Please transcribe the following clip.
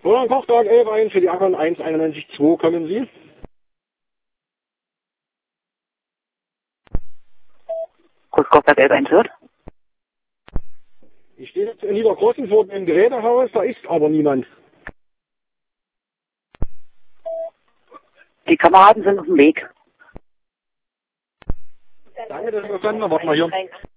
Oder ein Kochtag 11 ein für die anderen 1,91,2 kommen Sie. Großkochtag 11 hört. Ich stehe jetzt in Niedergrossen vor dem Gerätehaus, da ist aber niemand. Die Kameraden sind auf dem Weg. Danke, dass Sie verstanden haben. Warten wir hier.